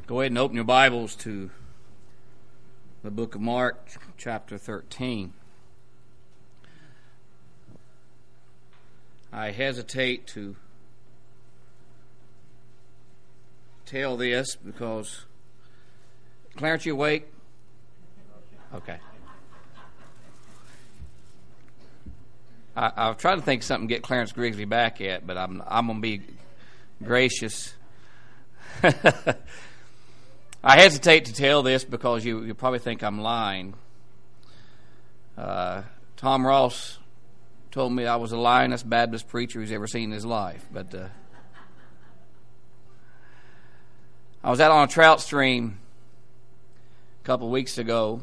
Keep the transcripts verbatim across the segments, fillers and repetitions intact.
Go ahead and open your Bibles to the book of Mark, chapter thirteen. I hesitate to tell this because... Clarence, you awake? Okay. I, I've tried to think of something to get Clarence Grigsby back at, but I'm I'm going to be gracious. I hesitate to tell this because you you probably think I'm lying. Uh, Tom Ross told me I was the lyingest Baptist preacher he's ever seen in his life. But uh, I was out on a trout stream a couple of weeks ago,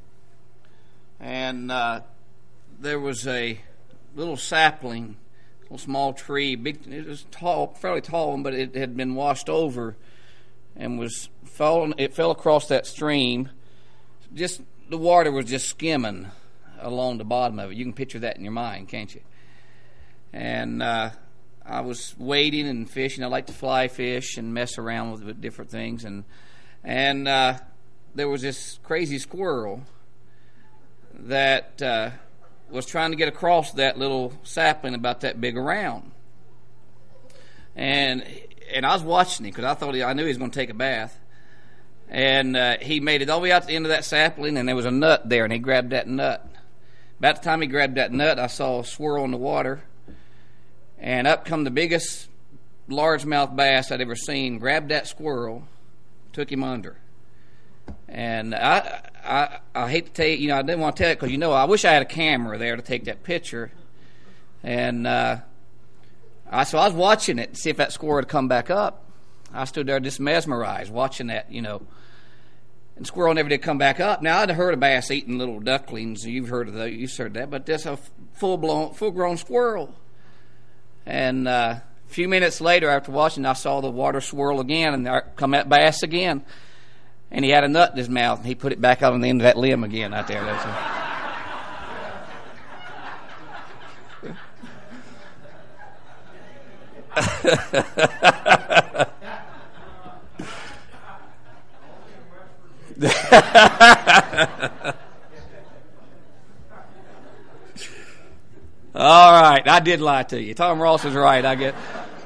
and uh, there was a little sapling, a little small tree. Big, it was tall, fairly tall, but it had been washed over and was falling. It fell across that stream. Just the water was just skimming along the bottom of it. You can picture that in your mind, can't you? And uh, I was wading and fishing. I like to fly fish and mess around with, with different things. And and uh, there was this crazy squirrel that uh, was trying to get across that little sapling about that big around. And and I was watching him because I thought he, I knew he was going to take a bath. And uh, he made it all the way out to the end of that sapling, and there was a nut there, and he grabbed that nut. About the time he grabbed that nut, I saw a swirl in the water, and up come the biggest largemouth bass I'd ever seen, grabbed that squirrel, took him under. And I I, I hate to tell you, you know, I didn't want to tell it because, you know, I wish I had a camera there to take that picture. And uh, I, so I was watching it to see if that squirrel would come back up. I stood there just mesmerized watching that, you know. And squirrel never did come back up. Now, I'd heard of bass eating little ducklings. You've heard of that. You've heard that. But that's a full-blown, full-grown squirrel. And uh, a few minutes later, after watching, I saw the water swirl again, and there come that bass again. And he had a nut in his mouth, and he put it back out on the end of that limb again out there. That's All right, I did lie to you. Tom Ross is right, I guess.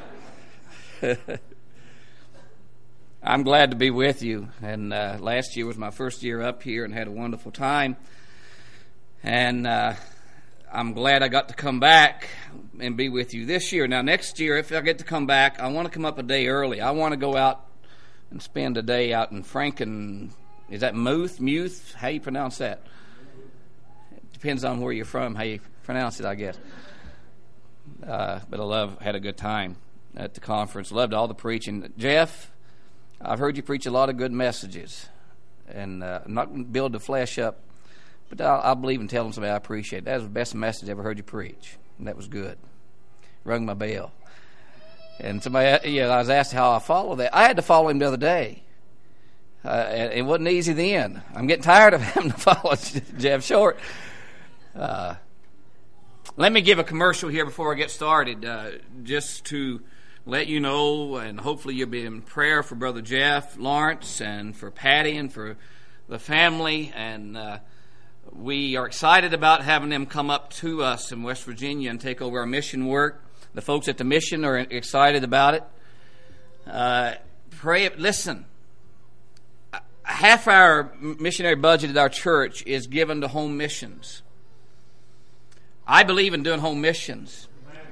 I'm glad to be with you. And uh, last year was my first year up here and had a wonderful time. And uh, I'm glad I got to come back and be with you this year. Now, next year, if I get to come back, I want to come up a day early. I want to go out and spend a day out in Franken. Is that Muth? Muth? How you pronounce that? It depends on where you're from, how you pronounce it, I guess. Uh, but I love, had a good time at the conference. Loved all the preaching. Jeff, I've heard you preach a lot of good messages. And uh, I'm not going to build the flesh up, but I, I believe in telling somebody I appreciate it. That was the best message I ever heard you preach. And that was good. Rung my bell. And somebody, yeah, I was asked how I follow that. I had to follow him the other day. Uh, it wasn't easy then. I'm getting tired of having to follow Jeff Short. Uh, let me give a commercial here before I get started, uh, just to let you know, and hopefully you'll be in prayer for Brother Jeff Lawrence and for Patty and for the family. And uh, we are excited about having them come up to us in West Virginia and take over our mission work. The folks at the mission are excited about it. Uh, pray, listen. Half our missionary budget at our church is given to home missions. I believe in doing home missions.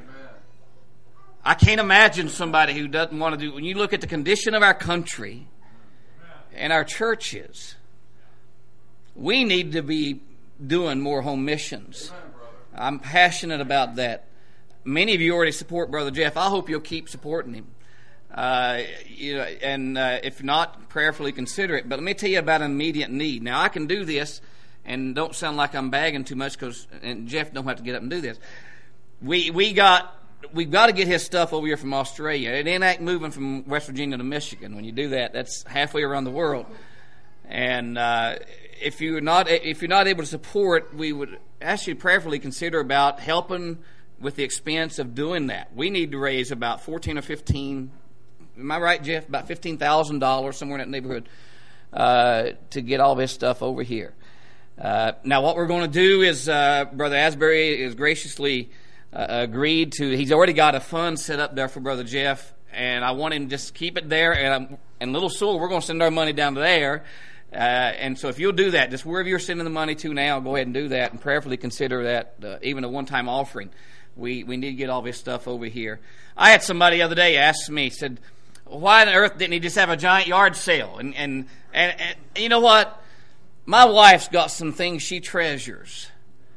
I can't imagine somebody who doesn't want to do. When you look at the condition of our country and our churches, we need to be doing more home missions. I'm passionate about that. Many of you already support Brother Jeff. I hope you'll keep supporting him. Uh, you know, and uh, if not, prayerfully consider it. But let me tell you about an immediate need. Now, I can do this and don't sound like I'm bagging too much, because and Jeff don't have to get up and do this. We we got we've got to get his stuff over here from Australia. It ain't like moving from West Virginia to Michigan. When you do that, that's halfway around the world. And uh, if you're not if you're not able to support, we would ask you to prayerfully consider about helping with the expense of doing that. We need to raise about fourteen or fifteen am I right, Jeff? About fifteen thousand dollars, somewhere in that neighborhood, uh, to get all this stuff over here. Uh, now, what we're going to do is, uh, Brother Asbury is graciously uh, agreed to, he's already got a fund set up there for Brother Jeff, and I want him to just keep it there, and, I'm, and Little Sewell, we're going to send our money down to there. Uh, and so if you'll do that, just wherever you're sending the money to now, go ahead and do that, and prayerfully consider that uh, even a one-time offering. We we need to get all this stuff over here. I had somebody the other day ask me, said, why on earth didn't he just have a giant yard sale? And, and, and, and you know what? My wife's got some things she treasures.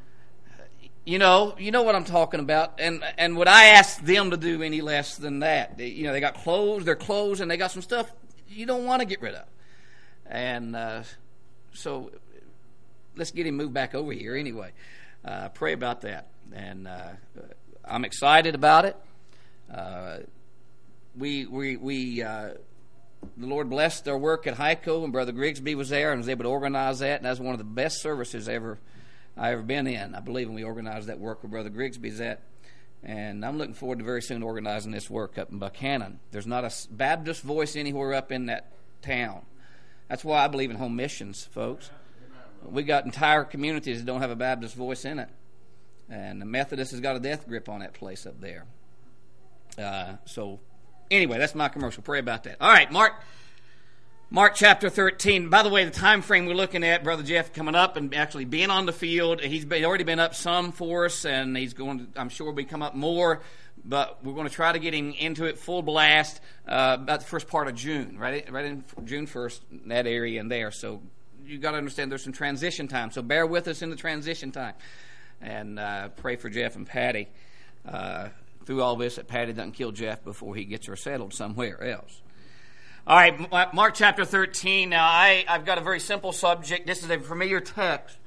You know, you know what I'm talking about. And and would I ask them to do any less than that? They, you know, they got clothes, their clothes, and they got some stuff you don't want to get rid of. And uh, so let's get him moved back over here anyway. Uh, pray about that. And uh, I'm excited about it. Uh, we we we uh, the Lord blessed our work at Heiko, and Brother Grigsby was there and was able to organize that. And that's one of the best services ever I ever been in. I believe when we organized that work where Brother Grigsby's at. And I'm looking forward to very soon organizing this work up in Buchanan. There's not a Baptist voice anywhere up in that town. That's why I believe in home missions, folks. We got entire communities that don't have a Baptist voice in it. And the Methodist has got a death grip on that place up there. Uh, so, anyway, that's my commercial. Pray about that. All right, Mark, Mark chapter thirteen. By the way, the time frame we're looking at, Brother Jeff coming up and actually being on the field. He's been, already been up some for us, and he's going to, I'm sure, will come up more. But we're going to try to get him into it full blast uh, about the first part of June, right? Right in June first, in that area and there. So you got to understand there's some transition time. So bear with us in the transition time, and uh, pray for Jeff and Patty uh, through all this, that Patty doesn't kill Jeff before he gets her settled somewhere else. All right, Mark chapter thirteen. Now I, I've got a very simple subject. This is a familiar text.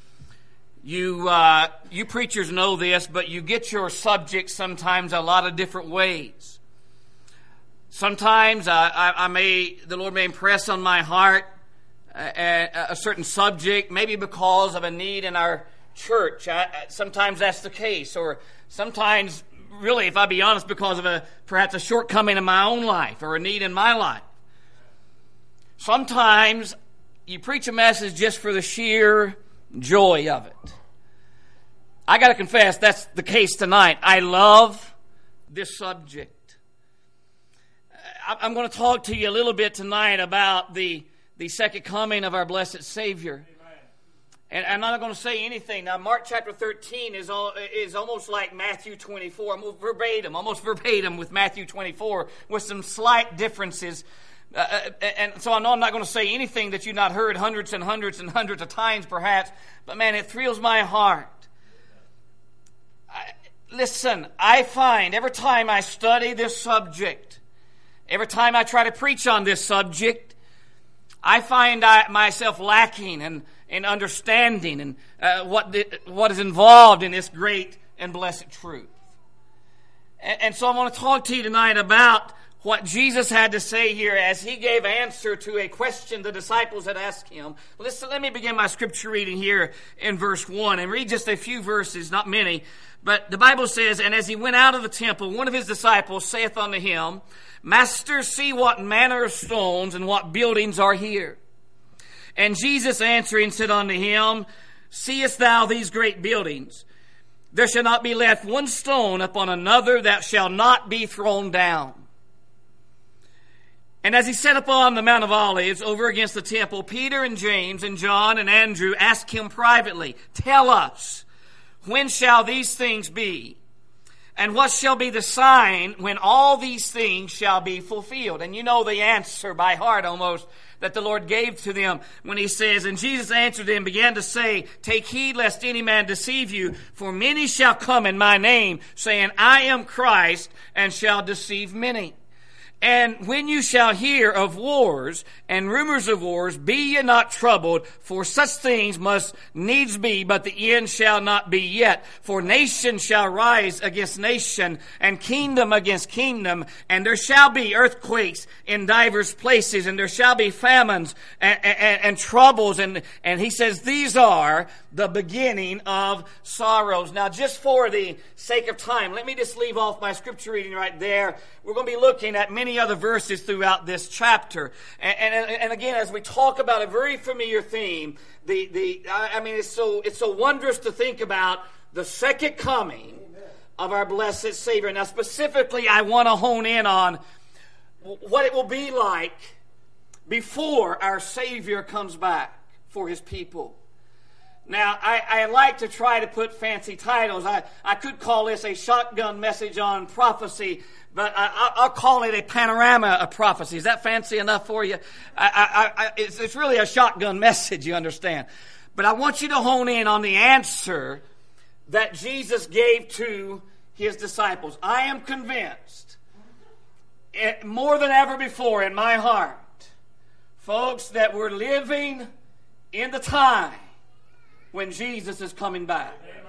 You uh, you preachers know this, but you get your subject sometimes a lot of different ways. Sometimes I, I, I may the Lord may impress on my heart a, a certain subject, maybe because of a need in our church. I, sometimes that's the case, or sometimes, really, if I be honest, because of a perhaps a shortcoming in my own life or a need in my life. Sometimes you preach a message just for the sheer joy of it. I got to confess, that's the case tonight. I love this subject. I'm going to talk to you a little bit tonight about the, the second coming of our blessed Savior. Amen. And I'm not going to say anything. Now, Mark chapter thirteen is, all, is almost like Matthew twenty-four, almost verbatim, almost verbatim with Matthew twenty-four, with some slight differences. Uh, and so I know I'm not going to say anything that you've not heard hundreds and hundreds and hundreds of times perhaps, but man, it thrills my heart. I, listen, I find every time I study this subject, every time I try to preach on this subject, I find I, myself lacking in, in understanding and uh, what the, what is involved in this great and blessed truth. And, and so I want to talk to you tonight about what Jesus had to say here as he gave answer to a question the disciples had asked him. Listen, let me begin my scripture reading here in verse one and read just a few verses, not many. But the Bible says, "And as he went out of the temple, one of his disciples saith unto him, Master, see what manner of stones and what buildings are here. And Jesus answering said unto him, Seest thou these great buildings? There shall not be left one stone upon another that shall not be thrown down. And as he sat upon the Mount of Olives over against the temple, Peter and James and John and Andrew asked him privately, Tell us, when shall these things be? And what shall be the sign when all these things shall be fulfilled?" And you know the answer by heart almost that the Lord gave to them when he says, "And Jesus answered them, began to say, Take heed lest any man deceive you, for many shall come in my name, saying, I am Christ, and shall deceive many. And when you shall hear of wars and rumors of wars, be ye not troubled, for such things must needs be, but the end shall not be yet. For nation shall rise against nation, and kingdom against kingdom, and there shall be earthquakes in divers places, and there shall be famines and, and, and troubles." And, and he says, these are the beginning of sorrows. Now, just for the sake of time, let me just leave off my scripture reading right there. We're going to be looking at many many other verses throughout this chapter. And, and, and again, as we talk about a very familiar theme, the, the I mean, it's so, it's so wondrous to think about the second coming of our blessed Savior. Now, specifically, I want to hone in on what it will be like before our Savior comes back for His people. Now, I, I like to try to put fancy titles. I, I could call this a shotgun message on prophecy, but I, I'll call it a panorama of prophecy. Is that fancy enough for you? I, I, I, it's, it's really a shotgun message, you understand. But I want you to hone in on the answer that Jesus gave to His disciples. I am convinced, more than ever before in my heart, folks, that we're living in the time when Jesus is coming back.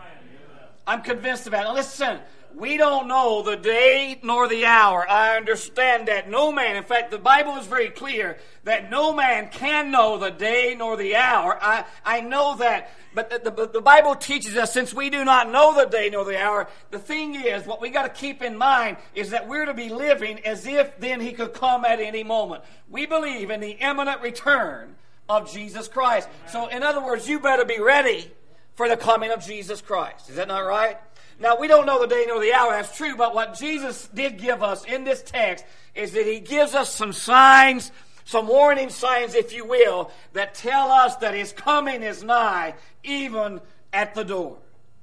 I'm convinced of that. Now listen, we don't know the day nor the hour. I understand that no man, in fact, the Bible is very clear that no man can know the day nor the hour. I, I know that, but the, the, the Bible teaches us, since we do not know the day nor the hour, the thing is, what we got to keep in mind is that we're to be living as if then He could come at any moment. We believe in the imminent return of Jesus Christ. So, in other words, you better be ready for the coming of Jesus Christ. Is that not right? Now, we don't know the day nor the hour. That's true. But what Jesus did give us in this text is that He gives us some signs, some warning signs, if you will, that tell us that His coming is nigh, even at the door.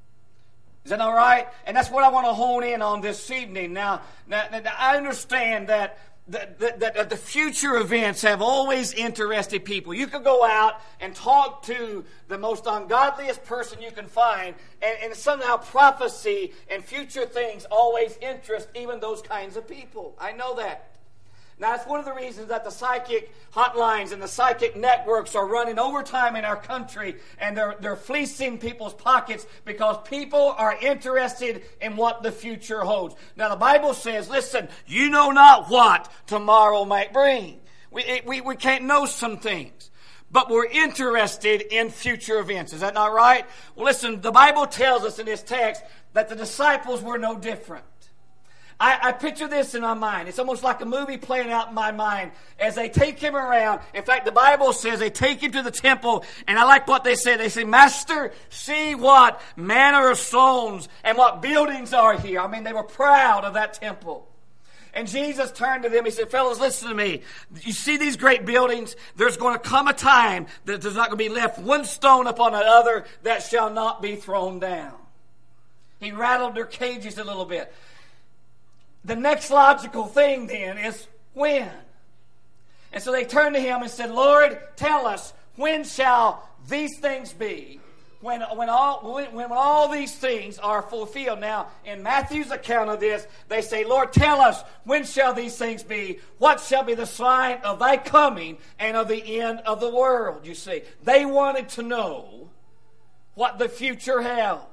Is that all right? And that's what I want to hone in on this evening. Now, now, now I understand that That, that, that the future events have always interested people. You could go out and talk to the most ungodliest person you can find, and, and somehow prophecy and future things always interest even those kinds of people. I know that. Now, it's one of the reasons that the psychic hotlines and the psychic networks are running overtime in our country, and they're, they're fleecing people's pockets because people are interested in what the future holds. Now, the Bible says, listen, you know not what tomorrow might bring. We, we, we can't know some things, but we're interested in future events. Is that not right? Well, listen, the Bible tells us in this text that the disciples were no different. I, I picture this in my mind. It's almost like a movie playing out in my mind as they take Him around. In fact, the Bible says they take Him to the temple, and I like what they say. They say, Master, see what manner of stones and what buildings are here. I mean, they were proud of that temple. And Jesus turned to them. He said, fellas, listen to me. You see these great buildings? There's going to come a time that there's not going to be left one stone upon another that shall not be thrown down. He rattled their cages a little bit. The next logical thing then is when. And so they turned to Him and said, Lord, tell us, when shall these things be? When, when, all, when, when all these things are fulfilled. Now, in Matthew's account of this, they say, Lord, tell us, when shall these things be? What shall be the sign of Thy coming and of the end of the world? You see, they wanted to know what the future held.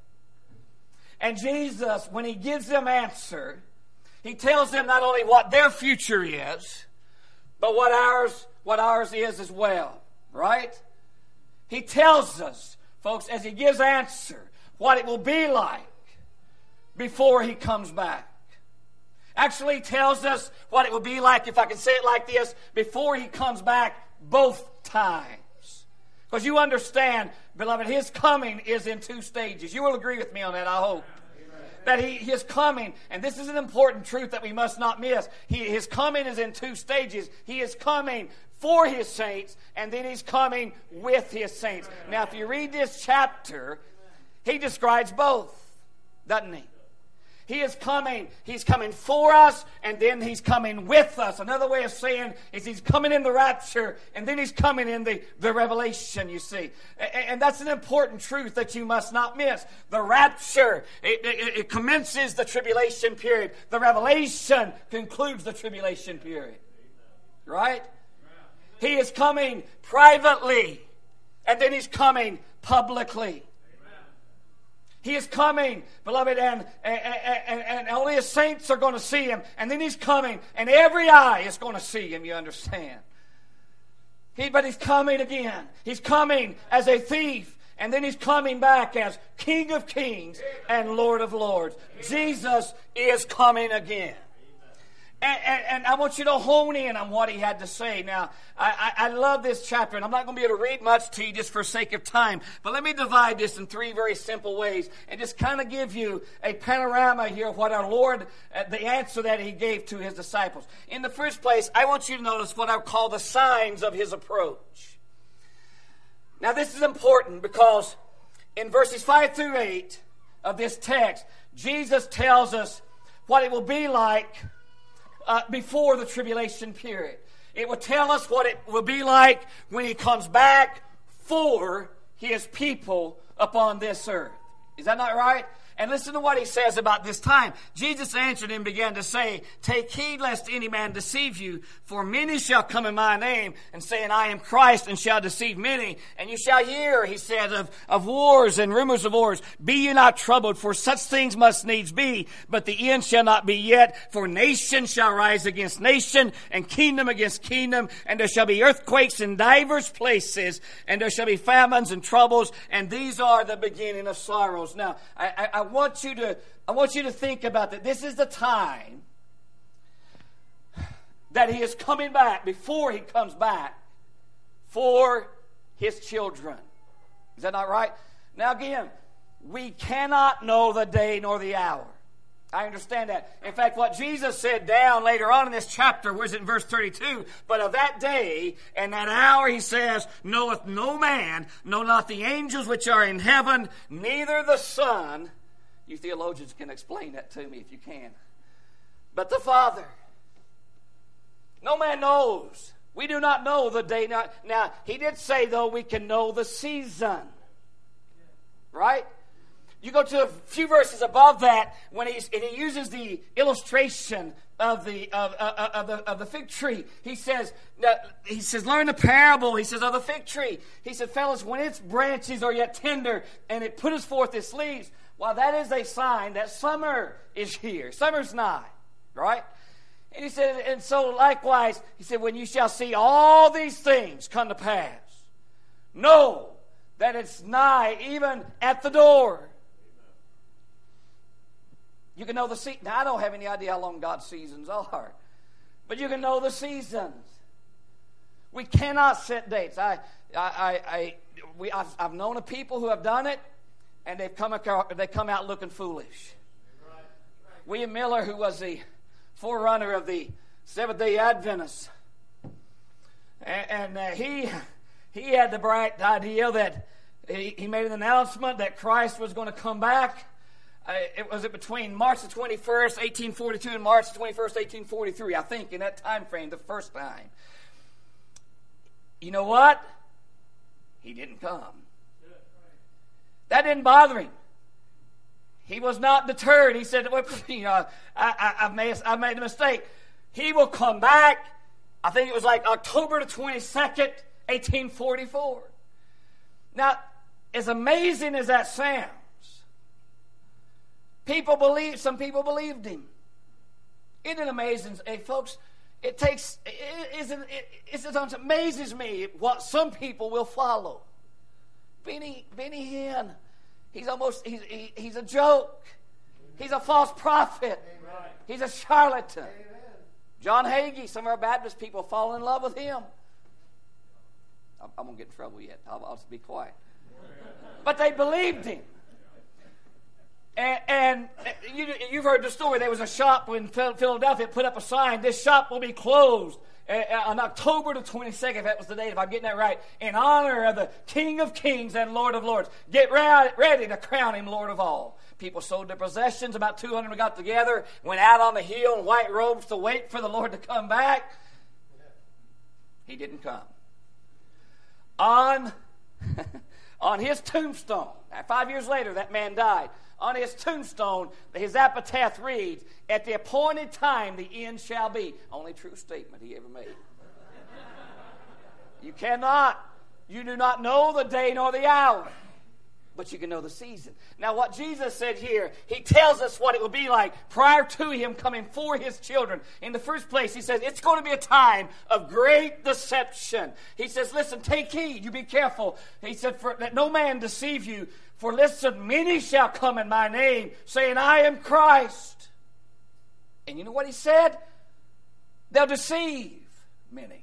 And Jesus, when He gives them answer, He tells them not only what their future is, but what ours, what ours is as well. Right? He tells us, folks, as He gives answer, what it will be like before He comes back. Actually, He tells us what it will be like, if I can say it like this, before He comes back both times. Because you understand, beloved, His coming is in two stages. You will agree with me on that, I hope. That he, his coming, and this is an important truth that we must not miss. He, his coming is in two stages. He is coming for His saints, and then He's coming with His saints. Now, if you read this chapter, He describes both, doesn't He? He is coming. He's coming for us, and then He's coming with us. Another way of saying is He's coming in the rapture, and then He's coming in the, the revelation, you see. And, and that's an important truth that you must not miss. The rapture, it, it, it commences the tribulation period. The revelation concludes the tribulation period. Right? He is coming privately, and then He's coming publicly. He is coming, beloved, and, and, and, and only His saints are going to see Him. And then He's coming, and every eye is going to see Him, you understand. He, but He's coming again. He's coming as a thief, and then He's coming back as King of Kings and Lord of Lords. Jesus is coming again. And, and, and I want you to hone in on what he had to say. Now, I, I, I love this chapter, and I'm not going to be able to read much to you just for sake of time. But let me divide this in three very simple ways and just kind of give you a panorama here of what our Lord, uh, the answer that he gave to his disciples. In the first place, I want you to notice what I call the signs of his approach. Now, this is important because in verses five through eight of this text, Jesus tells us what it will be like Uh, before the tribulation period. It will tell us what it will be like when he comes back for his people upon this earth. Is that not right? And listen to what he says about this time. Jesus answered and began to say, "Take heed lest any man deceive you, for many shall come in my name, and saying, I am Christ, and shall deceive many. And you shall hear," he says, of, of wars and rumors of wars. "Be ye not troubled, for such things must needs be, but the end shall not be yet. For nation shall rise against nation, and kingdom against kingdom, and there shall be earthquakes in divers places, and there shall be famines and troubles, and these are the beginning of sorrows." Now, I, I, I want you to I want you to think about that. This is the time that he is coming back, before he comes back for his children. Is that not right? Now again, we cannot know the day nor the hour. I understand that. In fact, what Jesus said down later on in this chapter, where's it in verse thirty-two? "But of that day and that hour," he says, "knoweth no man, no not the angels which are in heaven, neither the Son." You theologians can explain that to me if you can. "But the Father. No man knows." We do not know the day. Now, now he did say, though, we can know the season. Right? You go to a few verses above that, when he's, and he uses the illustration of the of, of, of the of the fig tree. He says, he says, "Learn the parable." He says, "of the fig tree." He said, "Fellas, when its branches are yet tender, and it putteth forth its leaves, well, that is a sign that summer is here. Summer's nigh." Right? And he said, and so likewise, he said, "When you shall see all these things come to pass, know that it's nigh, even at the door." You can know the season. Now, I don't have any idea how long God's seasons are, but you can know the seasons. We cannot set dates. I, I, I, I we, I've, I've known of people who have done it, and they've come, they come out looking foolish. Right, right. William Miller, who was the forerunner of the Seventh-day Adventists, and, and uh, he he had the bright idea that he, he made an announcement that Christ was going to come back. Uh, it was it between March the twenty-first, eighteen forty-two, and March the twenty-first, eighteen forty-three. I think in that time frame, the first time. You know what? He didn't come. That didn't bother him. He was not deterred. He said, well, you know, I, I, I've, made, I've made a mistake. He will come back. I think it was like October the twenty-second, eighteen forty-four. Now, as amazing as that sounds, people believe, some people believed him. Isn't it amazing? Hey, folks, it takes, it, isn't, it, it amazes me what some people will follow. Benny, Benny Hinn, he's almost, he's, he, he's a joke. He's a false prophet. Amen. He's a charlatan. Amen. John Hagee, some of our Baptist people fall in love with him. I'm, I'm going to get in trouble yet. I'll, I'll just be quiet. But they believed him. And, and you, you've heard the story. There was a shop in Philadelphia that put up a sign, "This shop will be closed on October the twenty-second, if that was the date, if I'm getting that right, in honor of the King of Kings and Lord of Lords. Get ready to crown him Lord of all." People sold their possessions. About two hundred got together, went out on the hill in white robes to wait for the Lord to come back. He didn't come. On, on his tombstone, five years later, that man died. On his tombstone, his epitaph reads, "At the appointed time, the end shall be." Only true statement he ever made. You cannot, you do not know the day nor the hour, but you can know the season. Now, what Jesus said here, he tells us what it will be like prior to him coming for his children. In the first place, he says, it's going to be a time of great deception. He says, listen, take heed, you be careful. He said, for, that no man deceive you. For listen, many shall come in my name, saying, I am Christ. And you know what he said? They'll deceive many.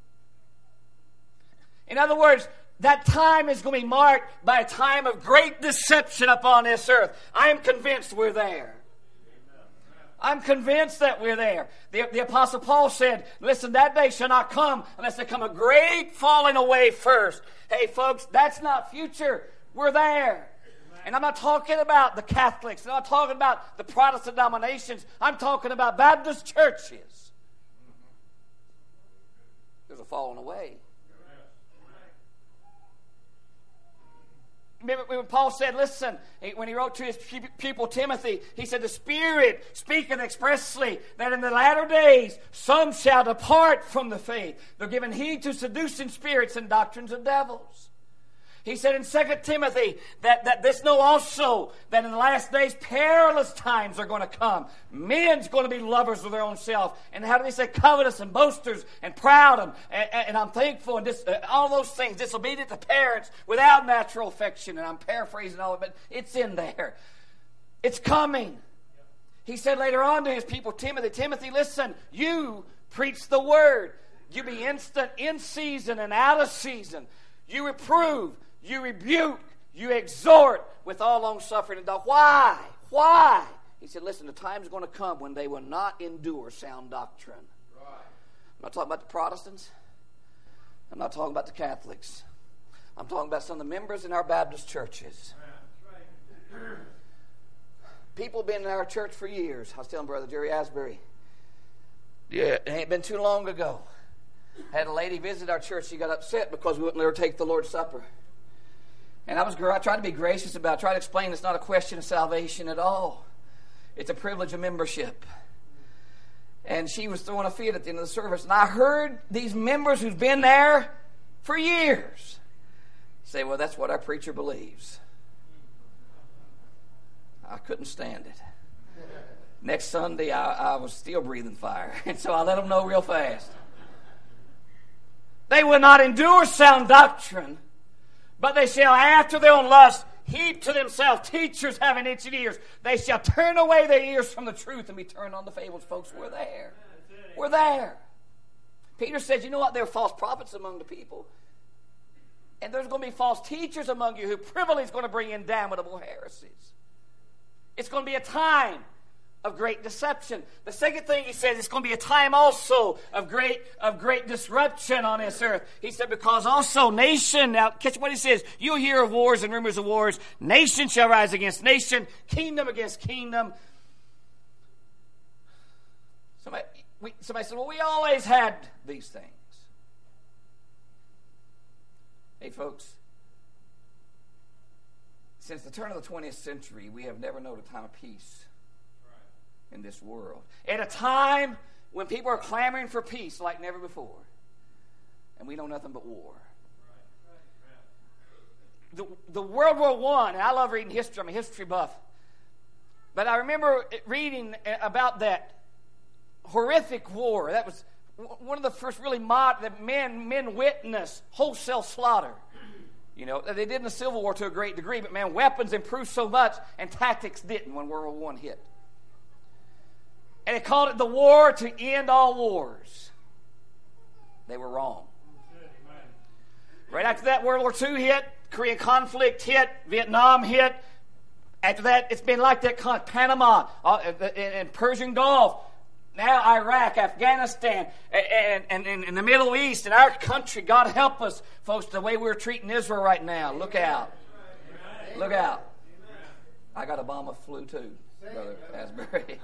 In other words, that time is going to be marked by a time of great deception upon this earth. I am convinced we're there. I'm convinced that we're there. The, the Apostle Paul said, listen, that day shall not come unless there come a great falling away first. Hey, folks, that's not future. We're there. And I'm not talking about the Catholics. I'm not talking about the Protestant denominations. I'm talking about Baptist churches. There's a falling away. Remember when Paul said, listen, when he wrote to his pupil Timothy, he said, the Spirit speaketh expressly that in the latter days some shall depart from the faith. They're giving heed to seducing spirits and doctrines of devils. He said in Second Timothy that, that this know also that in the last days perilous times are going to come. Men's going to be lovers of their own self. And how do they say? Covetous and boasters and proud and, and, and unthankful and dis, uh, all those things. Disobedient to parents without natural affection. And I'm paraphrasing all of it, but it's in there. It's coming. He said later on to his people, Timothy, Timothy, listen, you preach the word. You be instant in season and out of season. You reprove. You rebuke, you exhort with all long suffering and doctrine. Why? Why? He said, listen, the time's going to come when they will not endure sound doctrine. Right. I'm not talking about the Protestants. I'm not talking about the Catholics. I'm talking about some of the members in our Baptist churches. Right. Right. People have been in our church for years. I was telling Brother Jerry Asbury. Yeah, it ain't been too long ago. Had a lady visit our church. She got upset because we wouldn't let her take the Lord's Supper. And I was I tried to be gracious about it. I tried to explain it's not a question of salvation at all. It's a privilege of membership. And she was throwing a fit at the end of the service. And I heard these members who've been there for years say, well, that's what our preacher believes. I couldn't stand it. Next Sunday, I, I was still breathing fire. And so I let them know real fast. They will not endure sound doctrine, but they shall after their own lust heap to themselves teachers having itching ears. They shall turn away their ears from the truth and be turned on to fables. Folks, we're there. We're there. Peter says, you know what? There are false prophets among the people. And there's going to be false teachers among you who privily is going to bring in damnable heresies. It's going to be a time of great deception. The second thing he says, it's going to be a time also of great of great disruption on this earth. He said, because also nation, now catch what he says, you'll hear of wars and rumors of wars. Nation shall rise against nation, kingdom against kingdom. Somebody, we, somebody said, well, we always had these things. Hey, folks, since the turn of the twentieth century, we have never known a time of peace in this world. At a time when people are clamoring for peace like never before. And we know nothing but war. The, the World War One, and I love reading history, I'm a history buff. But I remember reading about that horrific war. That was one of the first really mod that men, men witnessed wholesale slaughter. You know, they did in the Civil War to a great degree, but man, weapons improved so much and tactics didn't when World War One hit. And they called it the war to end all wars. They were wrong. Right after that, World War Two hit, Korean conflict hit, Vietnam hit. After that, it's been like that. Panama uh, and Persian Gulf. Now Iraq, Afghanistan, and, and, and in the Middle East, and our country. God help us, folks, the way we're treating Israel right now. Look out. Look out. I got a bomb of flu too, Brother Asbury.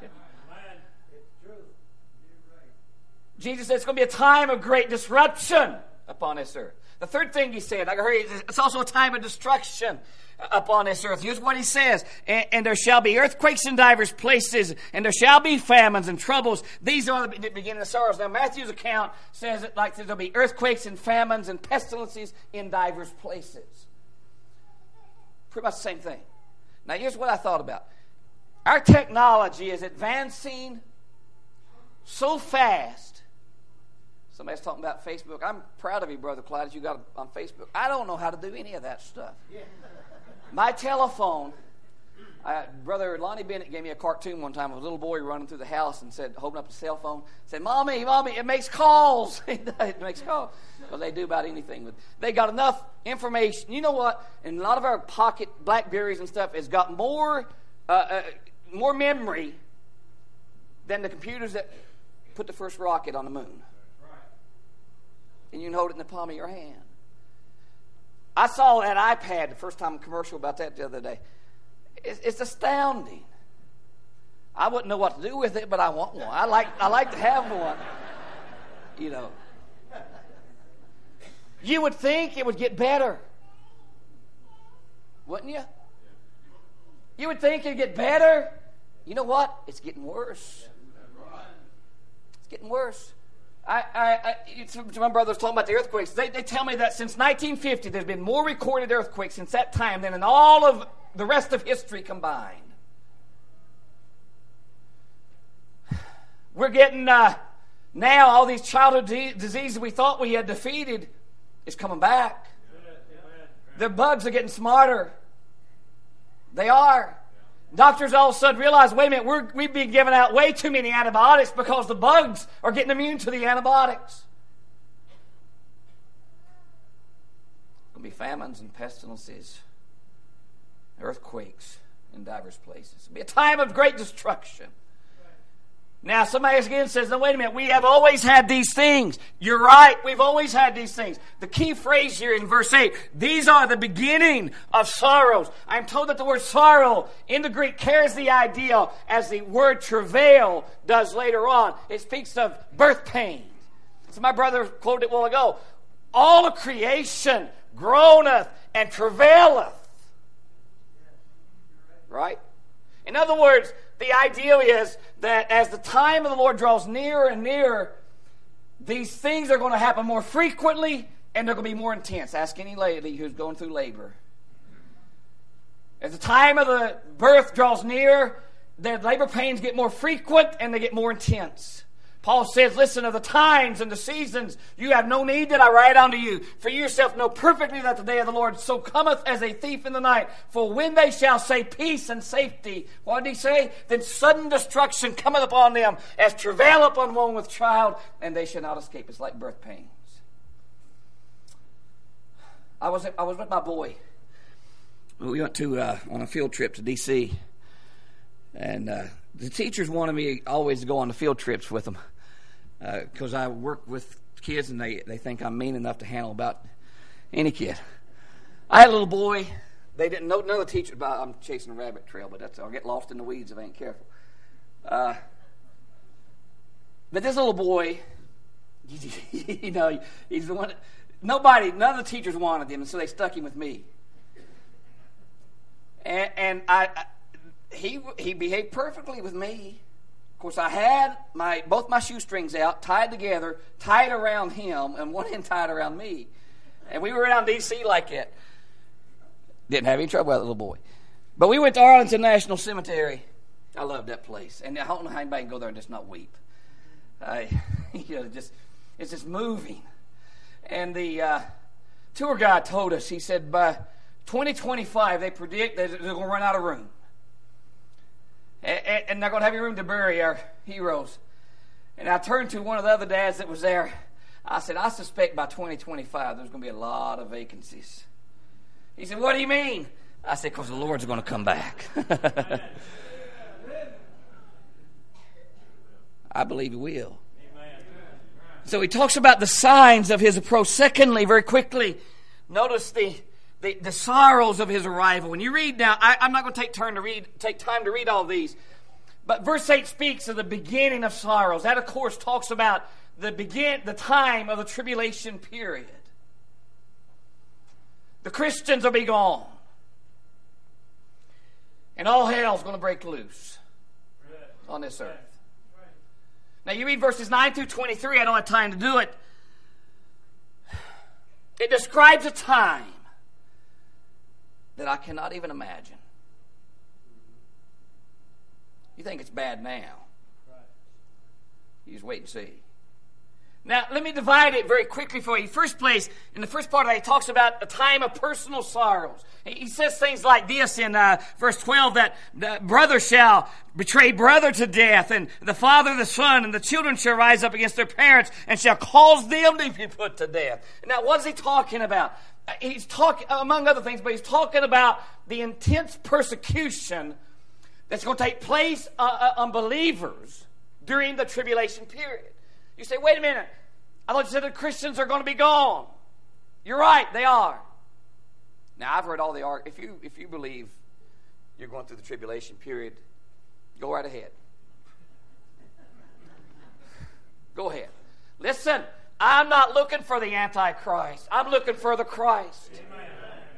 Jesus said it's going to be a time of great disruption upon this earth. The third thing he said, I heard, it's also a time of destruction upon this earth. Here's what he says. And, and there shall be earthquakes in divers places, and there shall be famines and troubles. These are the beginning of sorrows. Now, Matthew's account says it like there'll be earthquakes and famines and pestilences in divers places. Pretty much the same thing. Now, here's what I thought about. Our technology is advancing so fast. Somebody's talking about Facebook. I'm proud of you, Brother Clyde, that you got on Facebook. I don't know how to do any of that stuff. My telephone, I, Brother Lonnie Bennett gave me a cartoon one time of a little boy running through the house and said, holding up his cell phone, said, Mommy, Mommy, it makes calls. It makes calls. Because they do about anything. They got enough information. You know what? And a lot of our pocket Blackberries and stuff has got more, uh, uh, more memory than the computers that put the first rocket on the moon. And you can hold it in the palm of your hand. I saw that iPad, the first time commercial about that the other day. It's, it's astounding. I wouldn't know what to do with it, but I want one. I like I like to have one. You know. You would think it would get better. Wouldn't you? You would think it'd get better. You know what? It's getting worse. It's getting worse. I, I, I my brother was talking about the earthquakes. They, they tell me that since nineteen fifty, there's been more recorded earthquakes since that time than in all of the rest of history combined. We're getting uh, now all these childhood de- diseases we thought we had defeated is coming back. The bugs are getting smarter. They are. Doctors all of a sudden realize, wait a minute, we're, we've been giving out way too many antibiotics because the bugs are getting immune to the antibiotics. There'll be famines and pestilences, earthquakes in diverse places. It'll be a time of great destruction. Now, somebody again says, no, wait a minute, we have always had these things. You're right, we've always had these things. The key phrase here in verse eight, these are the beginning of sorrows. I'm told that the word sorrow in the Greek carries the idea as the word travail does later on. It speaks of birth pains. So my brother quoted it a while ago. All of creation groaneth and travaileth. Right? In other words, the idea is that as the time of the Lord draws nearer and nearer, these things are going to happen more frequently and they're going to be more intense. Ask any lady who's going through labor. As the time of the birth draws near, the labor pains get more frequent and they get more intense. Paul says, listen, of the times and the seasons, you have no need that I write unto you. For you yourself know perfectly that the day of the Lord so cometh as a thief in the night. For when they shall say peace and safety, what did he say? Then sudden destruction cometh upon them as travail upon one with child, and they shall not escape. It's like birth pains. I was I was with my boy. We went to uh, on a field trip to D C, and uh, the teachers wanted me always to go on the field trips with them. Because uh, I work with kids and they, they think I'm mean enough to handle about any kid. I had a little boy. They didn't know, none of the teachers about I'm chasing a rabbit trail, but that's I'll get lost in the weeds if I ain't careful. Uh, but this little boy, you know, he's the one. That, nobody, none of the teachers wanted him, and so they stuck him with me. And, and I, I, he he behaved perfectly with me. Of course, I had my both my shoestrings out, tied together, tied around him, and one end tied around me. And we were around D C like that. Didn't have any trouble with that little boy. But we went to Arlington National Cemetery. I love that place. And I don't know how anybody can go there and just not weep. I, you know, just it's just moving. And the uh, tour guide told us, he said, by twenty twenty-five, they predict that they're going to run out of room. And they're going to have any room to bury our heroes. And I turned to one of the other dads that was there. I said, I suspect by twenty twenty-five there's going to be a lot of vacancies. He said, what do you mean? I said, because the Lord's going to come back. I believe he will. So he talks about the signs of his approach. Secondly, very quickly, notice the The, the sorrows of his arrival. When you read now, I, I'm not going to take turn to read, take time to read all these, but verse eight speaks of the beginning of sorrows. That, of course, talks about the begin, the time of the tribulation period. The Christians will be gone, and all hell's going to break loose on this earth. Now, you read verses nine through twenty-three. I don't have time to do it. It describes a time that I cannot even imagine. You think it's bad now. You just wait and see. Now, let me divide it very quickly for you. First place, in the first part of that, he talks about a time of personal sorrows. He says things like this in uh, verse twelve, that the brother shall betray brother to death, and the father the son, and the children shall rise up against their parents, and shall cause them to be put to death. Now, what is he talking about? He's talking, among other things, but he's talking about the intense persecution that's going to take place uh, on believers during the tribulation period. You say, wait a minute, I thought you said that Christians are going to be gone. You're right, they are. Now, I've heard all the arguments. If you, if you believe you're going through the tribulation period, go right ahead. Go ahead. Listen, I'm not looking for the Antichrist. I'm looking for the Christ. Amen.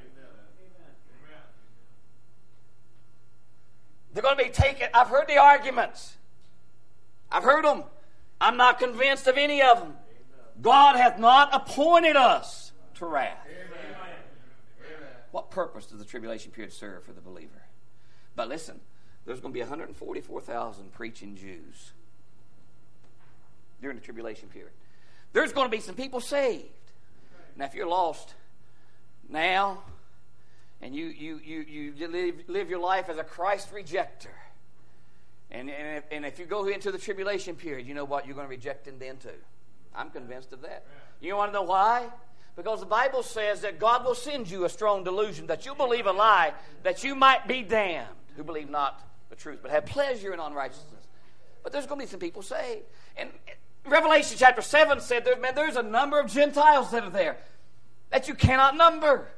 They're going to be taken. I've heard the arguments. I've heard them. I'm not convinced of any of them. God hath not appointed us to wrath. Amen. What purpose does the tribulation period serve for the believer? But listen, there's going to be one hundred forty-four thousand preaching Jews during the tribulation period. There's going to be some people saved. Now, if you're lost now and you you you, you live, live your life as a Christ rejecter, And, and, if, and if you go into the tribulation period, you know what? You're going to reject him then too. I'm convinced of that. You want to know why? Because the Bible says that God will send you a strong delusion, that you'll believe a lie, that you might be damned, who believe not the truth, but have pleasure in unrighteousness. But there's going to be some people saved. And Revelation chapter seven said, there, man, there's a number of Gentiles that are there that you cannot number.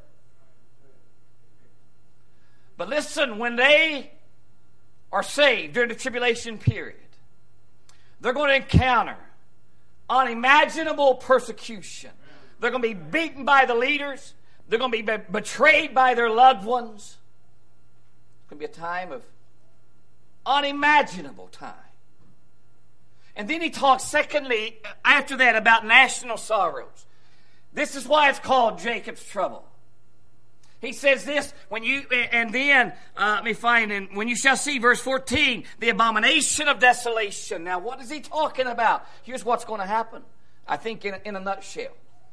But listen, when they are saved during the tribulation period, they're going to encounter unimaginable persecution. They're going to be beaten by the leaders. They're going to be betrayed by their loved ones. It's going to be a time of unimaginable time. And then he talks, secondly, after that, about national sorrows. This is why it's called Jacob's trouble. He says this, when you, and then, uh, let me find, in, when you shall see, verse fourteen, the abomination of desolation. Now, what is he talking about? Here's what's going to happen, I think, in, in a nutshell.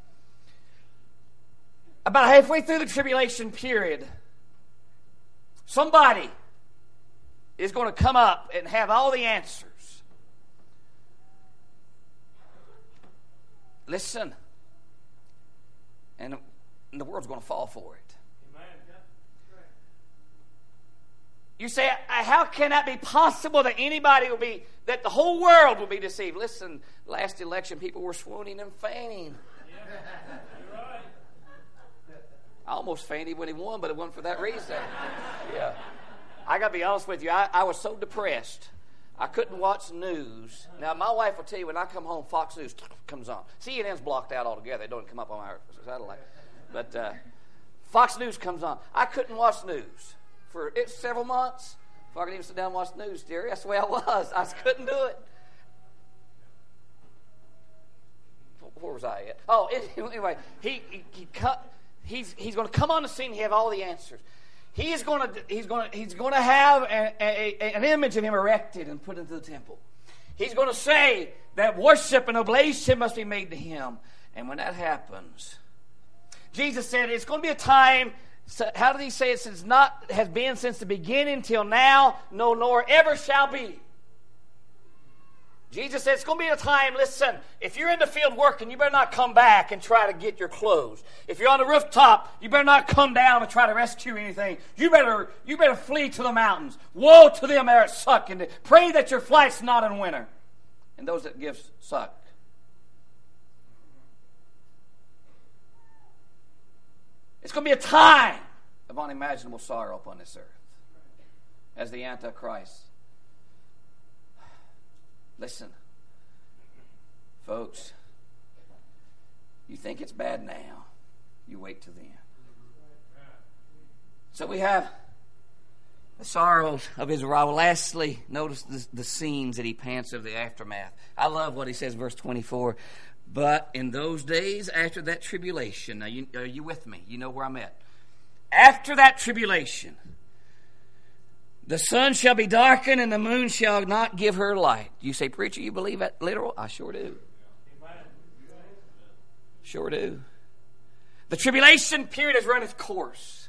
About halfway through the tribulation period, somebody is going to come up and have all the answers. Listen, and the world's going to fall for it. You say, how can that be possible that anybody will be, that the whole world will be deceived? Listen, last election, people were swooning and fainting. Yeah, you're right. I almost fainted when he won, but it wasn't for that reason. Yeah. I got to be honest with you, I, I was so depressed. I couldn't watch news. Now, my wife will tell you, when I come home, Fox News comes on. C N N's blocked out altogether. It don't come up on our satellite. But uh, Fox News comes on. I couldn't watch news for it, several months. If I could even sit down and watch the news, Jerry, that's the way I was. I just couldn't do it. Where was I at? Oh, anyway, he, he, he cut, he's he's going to come on the scene and have all the answers. He is going to he's going to he's going to have a, a, a, an image of him erected and put into the temple. He's going to say that worship and oblation must be made to him. And when that happens, Jesus said it's going to be a time. So how did he say it? Since not has been since the beginning till now, no nor ever shall be. Jesus said it's going to be a time, listen, if you're in the field working, you better not come back and try to get your clothes. If you're on the rooftop, you better not come down and try to rescue anything. You better you better flee to the mountains. Woe to them that suck, and pray that your flight's not in winter. And those that give suck. It's going to be a time of unimaginable sorrow upon this earth as the Antichrist. Listen, folks, you think it's bad now, you wait till then. So we have the sorrows of his arrival. Lastly, notice the, the scenes that he paints of the aftermath. I love what he says, verse twenty-four. But in those days after that tribulation, now you, are you with me? You know where I'm at. After that tribulation, the sun shall be darkened and the moon shall not give her light. You say, preacher, you believe that literal? I sure do. Sure do. The tribulation period has run its course.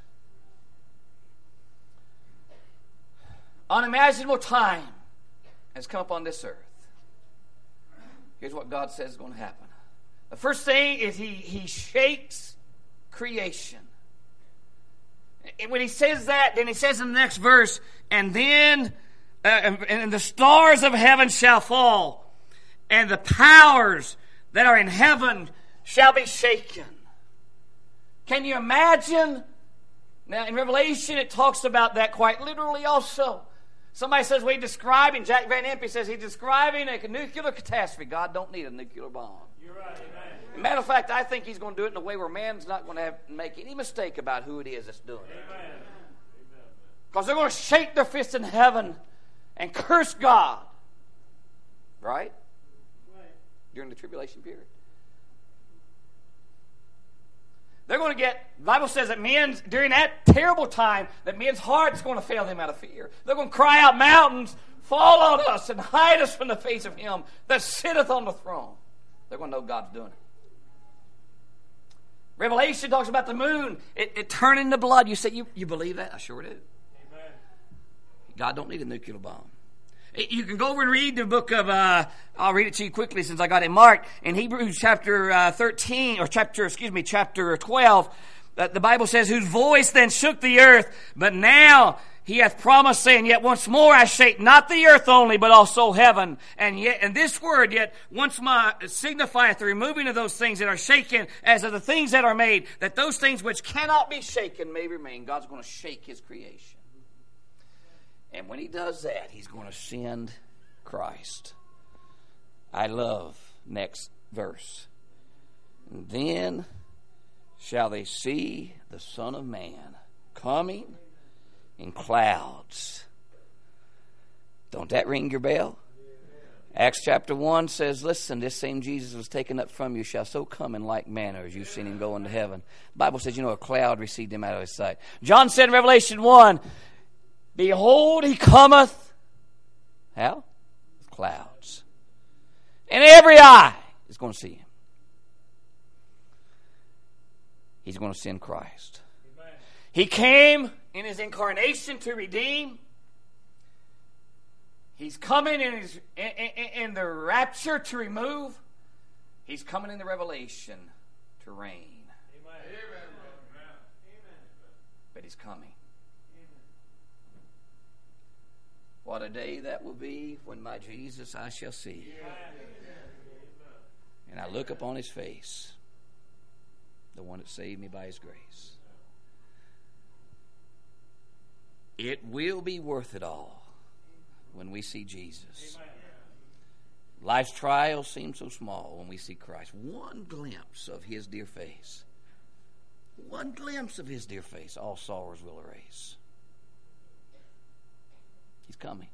Unimaginable time has come upon this earth. Here's what God says is going to happen. The first thing is he, he shakes creation. And when he says that, then he says in the next verse, and then uh, and, and the stars of heaven shall fall, and the powers that are in heaven shall be shaken. Can you imagine? Now, in Revelation, it talks about that quite literally also. Somebody says, we're describing, Jack Van Impe says he's describing a nuclear catastrophe. God don't need a nuclear bomb. You're right, amen. Matter of fact, I think he's going to do it in a way where man's not going to have, make any mistake about who it is that's doing it. Because they're going to shake their fists in heaven and curse God. Right? Right. During the tribulation period. They're going to get, the Bible says that men's, during that terrible time, that men's heart's going to fail them out of fear. They're going to cry out, mountains, fall on us and hide us from the face of him that sitteth on the throne. They're going to know God's doing it. Revelation talks about the moon. It, it turning to blood. You say, you, you believe that? I sure do. Amen. God don't need a nuclear bomb. You can go over and read the book of, uh, I'll read it to you quickly since I got it marked. In Hebrews chapter uh, thirteen, or chapter, excuse me, chapter twelve, uh, the Bible says, whose voice then shook the earth, but now he hath promised, saying, yet once more I shake not the earth only, but also heaven. And yet, and this word, yet once more, signifieth the removing of those things that are shaken, as of the things that are made, that those things which cannot be shaken may remain. God's going to shake his creation. And when he does that, he's going to send Christ. I love next verse. And then shall they see the Son of Man coming in clouds. Don't that ring your bell? Acts chapter one says, listen, this same Jesus was taken up from you shall so come in like manner as you've seen him go into heaven. The Bible says, you know, a cloud received him out of his sight. John said in Revelation one, behold, he cometh. How? With clouds. And every eye is going to see him. He's going to send Christ. Amen. He came in his incarnation to redeem. He's coming in, his, in, in, in the rapture to remove. He's coming in the revelation to reign. Amen. But he's coming. What a day that will be when my Jesus I shall see. And I look upon his face, the one that saved me by his grace. It will be worth it all when we see Jesus. Life's trials seem so small when we see Christ. One glimpse of his dear face. One glimpse of his dear face, all sorrows will erase. He's coming.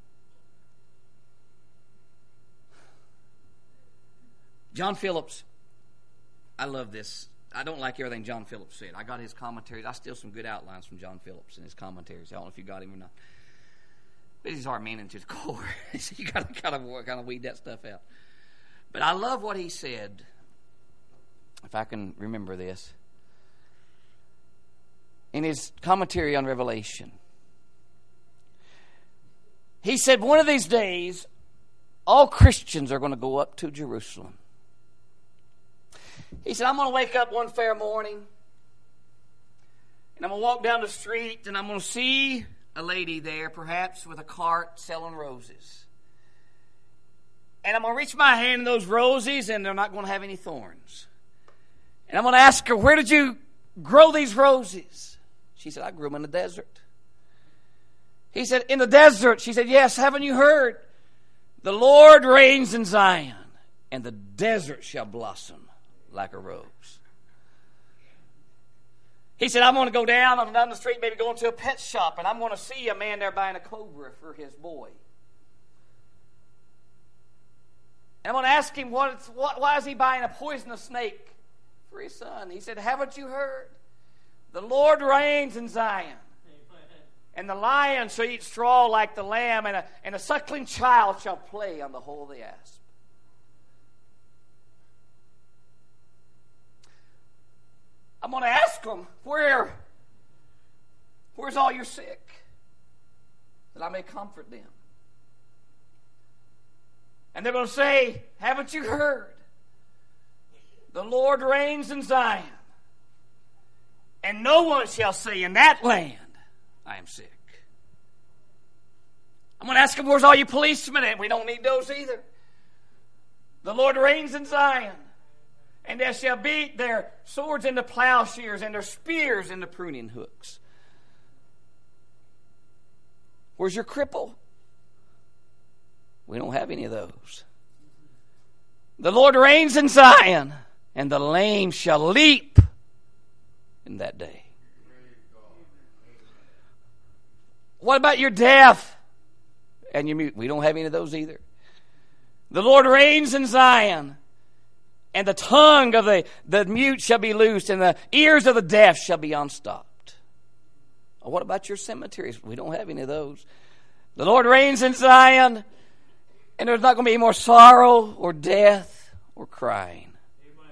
John Phillips, I love this. I don't like everything John Phillips said. I got his commentaries. I steal some good outlines from John Phillips in his commentaries. I don't know if you got him or not. But he's hard meaning to the core. So you got to kind of, kind of weed that stuff out. But I love what he said, if I can remember this. In his commentary on Revelation, he said, one of these days, all Christians are going to go up to Jerusalem. He said, I'm going to wake up one fair morning, and I'm going to walk down the street, and I'm going to see a lady there, perhaps with a cart selling roses. And I'm going to reach my hand in those roses, and they're not going to have any thorns. And I'm going to ask her, where did you grow these roses? She said, I grew them in the desert. He said, in the desert? She said, yes, haven't you heard? The Lord reigns in Zion, and the desert shall blossom like a rose. He said, I'm going to go down, I'm down the street, maybe go into a pet shop, and I'm going to see a man there buying a cobra for his boy. And I'm going to ask him, what, what, why is he buying a poisonous snake for his son? He said, haven't you heard? The Lord reigns in Zion. And the lion shall eat straw like the lamb, and a, and a suckling child shall play on the hole of the asp. I'm going to ask them, where, where's all your sick? That I may comfort them. And they're going to say, haven't you heard? The Lord reigns in Zion. And no one shall say in that land, I am sick. I'm going to ask them, where's all you policemen? And we don't need those either. The Lord reigns in Zion. And they shall beat their swords into plowshares and their spears into pruning hooks. Where's your cripple? We don't have any of those. The Lord reigns in Zion, and the lame shall leap in that day. What about your deaf and your mute? We don't have any of those either. The Lord reigns in Zion, and the tongue of the, the mute shall be loosed, and the ears of the deaf shall be unstopped. Or what about your cemeteries? We don't have any of those. The Lord reigns in Zion, and there's not going to be any more sorrow or death or crying. Amen.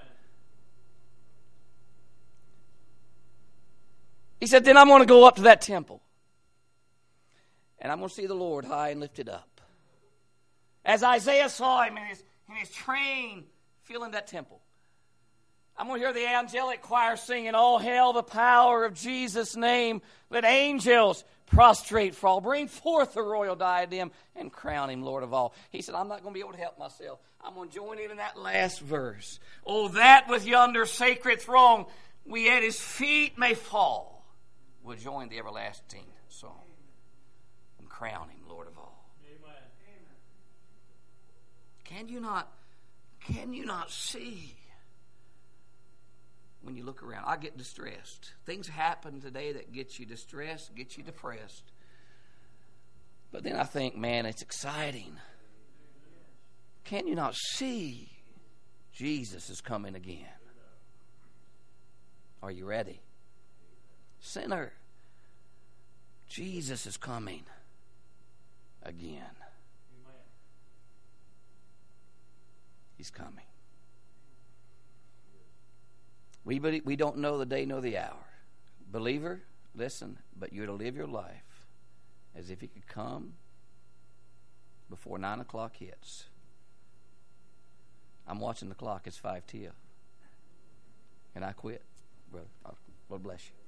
He said, then I'm going to go up to that temple, and I'm going to see the Lord high and lifted up. As Isaiah saw him in his, in his train filling that temple. I'm going to hear the angelic choir singing, all hail the power of Jesus' name. Let angels prostrate fall. Bring forth the royal diadem and crown him Lord of all. He said, I'm not going to be able to help myself. I'm going to join in in that last verse. Oh, that with yonder sacred throng we at his feet may fall. We'll join the everlasting song and crown him Lord of all. Amen. Can you not, can you not see? When you look around, I get distressed. Things happen today that get you distressed, get you depressed. But then I think, man, it's exciting. Can you not see Jesus is coming again? Are you ready? Sinner, Jesus is coming again. He's coming. We, we don't know the day nor the hour. Believer, listen, but you're to live your life as if he could come before nine o'clock hits. I'm watching the clock. It's five till. And I quit, brother. Lord bless you.